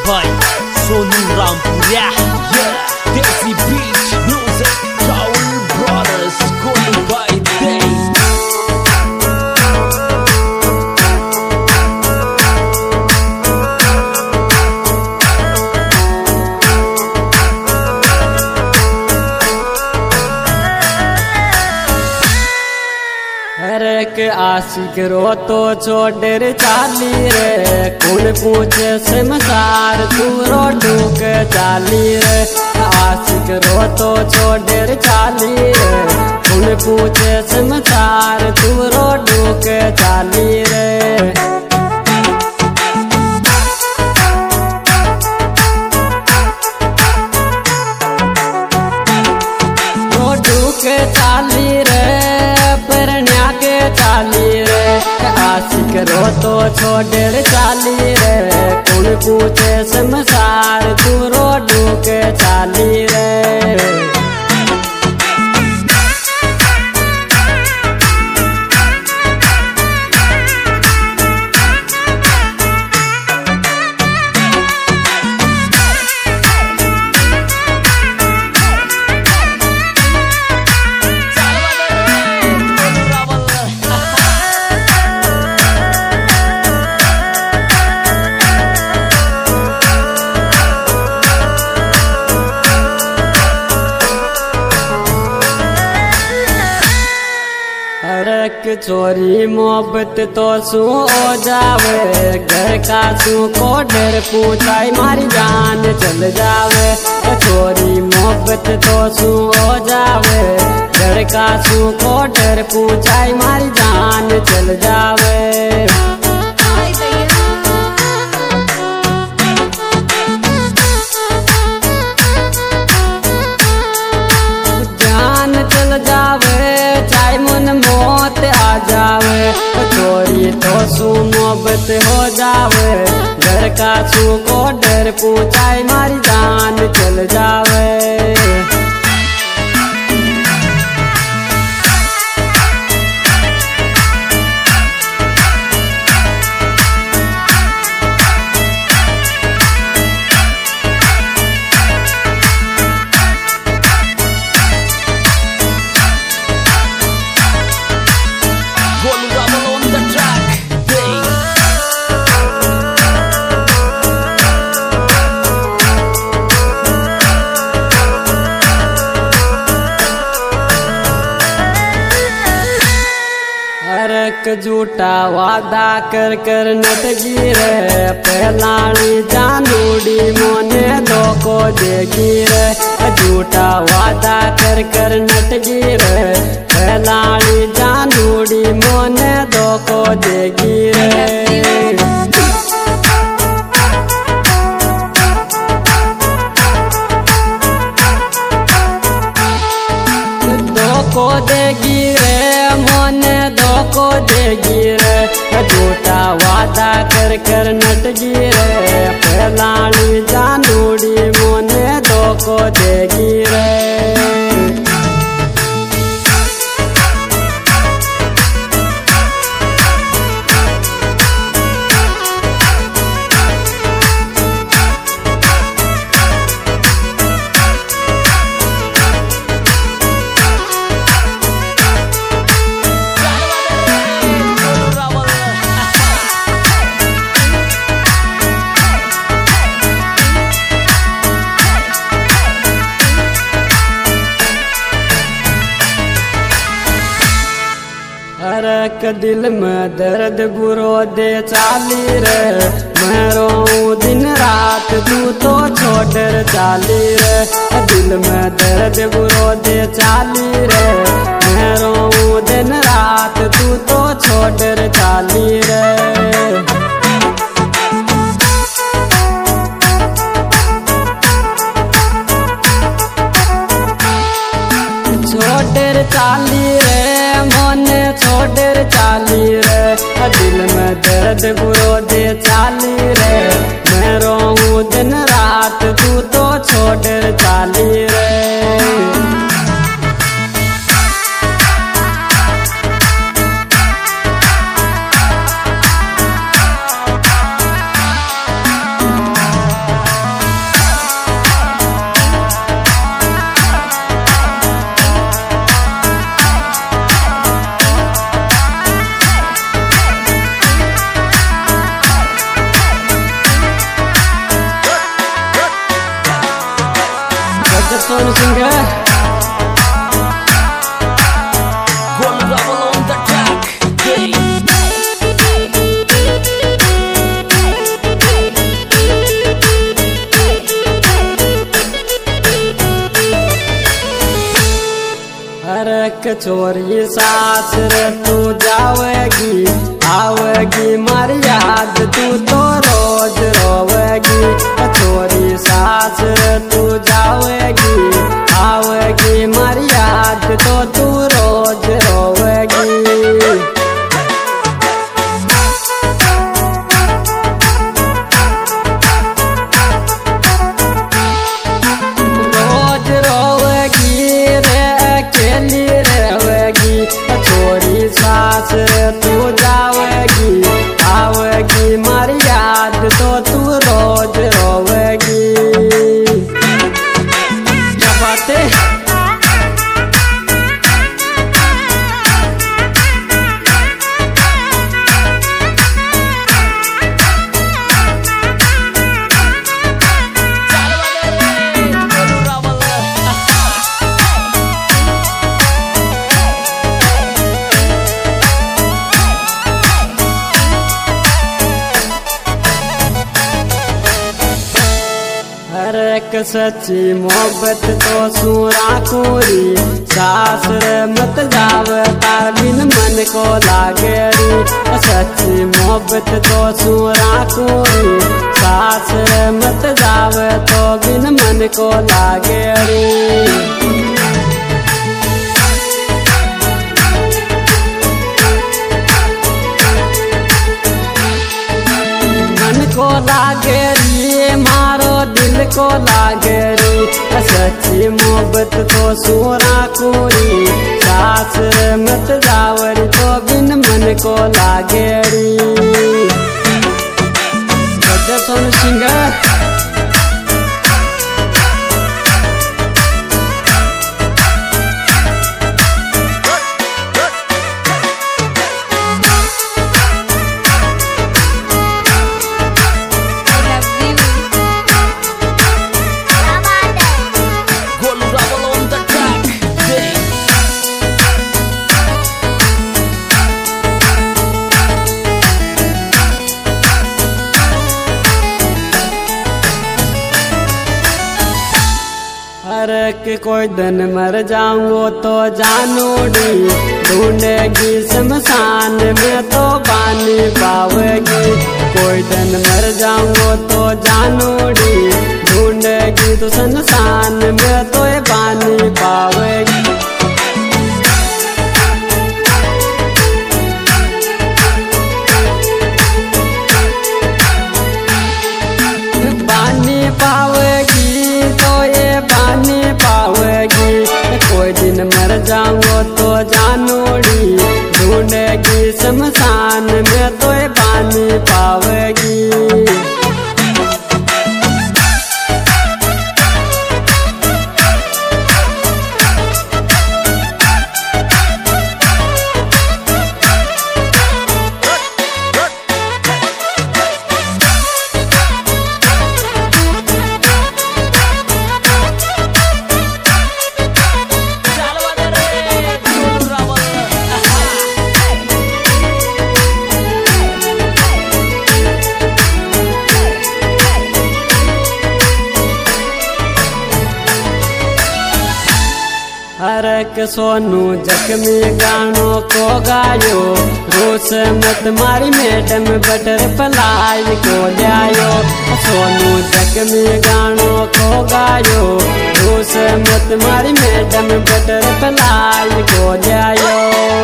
by Sonu Rampuria. Yeah, Desi Beach Music, Travel Brothers, Golu by Day. एक आशिक रो तो छोड़र चाली रे, कौन पूछे समसार तू रो ढूक चाली रे। आशिक रो तो छोड़र चाली रे, कौन पूछे समसार तू रो ढूक चाली रे। के चाली रे परण्या के चाली रे, आशिक रो तो छोड़र चाली रे, कौन पूछे समसार तू रो ढूक चाली रे। एक चोरी मोहब्बत तो सू हो जावे, घर का सू को डर पूछाई मारी जान चल जावे। चोरी मोहब्बत तो सू हो जावे, घर का सू को डर पूछाई मारी जान चल जावे। जान चल जावे चाहे मन मौत आ जावे, चोरी तो सू मोहब्बत हो जावे, घर का सू को डर पूछाई मारी जान चल जावे। झूठा वादा कर कर नट गिरे, पहलानी जानूडी मोने धोखो दे गिरे। झूठा वादा कर कर नट गिरे, पहलानी जानूडी मोने धोखो दे गिरे। धोखो देगी रे मोने धोखो देगी रे, झूठा वादा कर कर नट गिरे, पहलानी जानूडी मोने धोखो देगी रे। हरक दिल में दर्द बुरो दे चाली रे, मैं रोऊं दिन रात तू तो छोड़र चाली रे। दिल में दर्द बुरो दे चाली रे, मैं रोऊं दिन रात तू तो छोड़र चाली रे। छोड़र चाली रे मोने छोड़र चाली रे, दिल में दर्द बुरो दे चाली रे, मैं रोऊं दिन रात तू तो छोड़र चाली रे। छोरी सास रे तू जावेगी आवेगी मारी याद तू तो रोज रोवेगी। छोरी सास रे तू जावेगी आवेगी मारी याद तो तू रोज रोवेगी। छोरी सास रे तू जावेगी आवेगी मारी याद तो तू रोज रोवेगी। क्या बात है। एक सच्ची मोहब्बत तो सूरा कोरी सास रे मत जावे तार बिन मन को लागेरी। सच्ची मोहब्बत तो सूरा कोरी सास रे मत जावे तो बिन मन को लागेरी। को लागेरी मारो दिल को लागेरी। सच्ची मोहब्बत तो सूरा कोरी सास रे मत जावरी तो बिन मन को लागेरी। सोनू सिंह के कोई दिन मर जाऊंगो तो जानोड़ी ढूंढेगी शमशान में तो बानी पावेगी। कोई दिन मर जाऊंगो तो जानोड़ी ढूंढेगी तो शमशान में तो बानी पावेगी। बानी पावेगी तो ये बानी पावेगी। कोई दिन मर जाऊंगो तो जानोड़ी ढूंढेगी शमशान में तो ये बानी पावेगी। हरक सोनू जख्मी गानों को गायो रोस मत मारी मैडम बटरफ्लाई को लायो। सोनू जख्मी गानों को गायो रोस मत मारी मैडम बटरफ्लाई को लायो।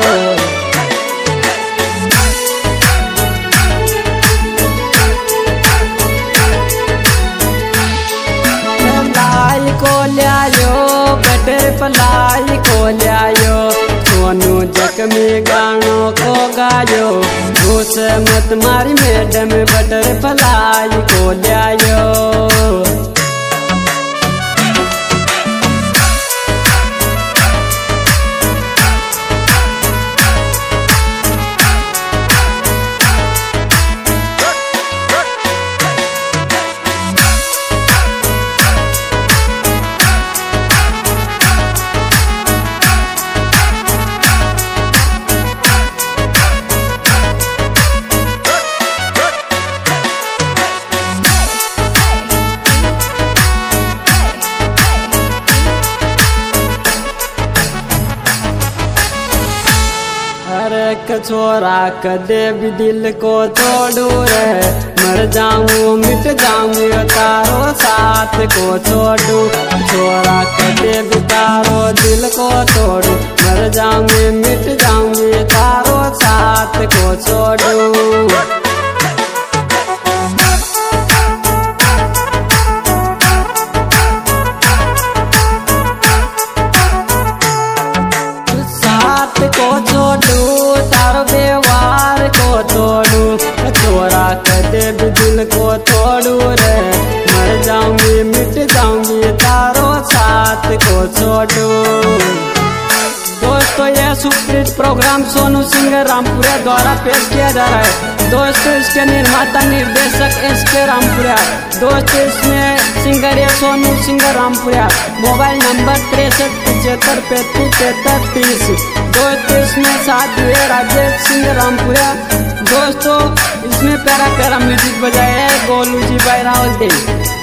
को लायो बटरफ्लाई को लायो। सोनू जख्मी गानों को गायो घूस मत मारी मैडम बटरफ्लाई को लायो। के छोरा कदे भी दिल को तोड़ू रे, मर जाऊं मिट जाऊं तारो साथ को छोड़ू। छोरा कदे भी तारो दिल को तोड़ू, मर जाऊं मिट जाऊं तारो साथ को छोड़ू। को छोड़ू तारो व्यवहार को तोड़ू, छोरा कदे भी दिल को तोड़ू रे, मर जाऊंगी मिट जाऊंगी तारो साथ को छोड़ू। दोस्तों ये सुपरहिट प्रोग्राम सोनू सिंह रामपुरिया द्वारा पेश किया जा रहा है। दोस्तों इसके निर्माता निर्देशक SK रामपुरिया। दोस्तों इसमें सिंगर है सोनू सिंह रामपुरिया। Mobile number 6375333330। दोस्तों इसमें साथ हुए राजेश सिंह रामपुरिया। दोस्तों इसमें प्यारा प्यारा म्यूजिक बजाया है गोलू जी भाई रावल देव।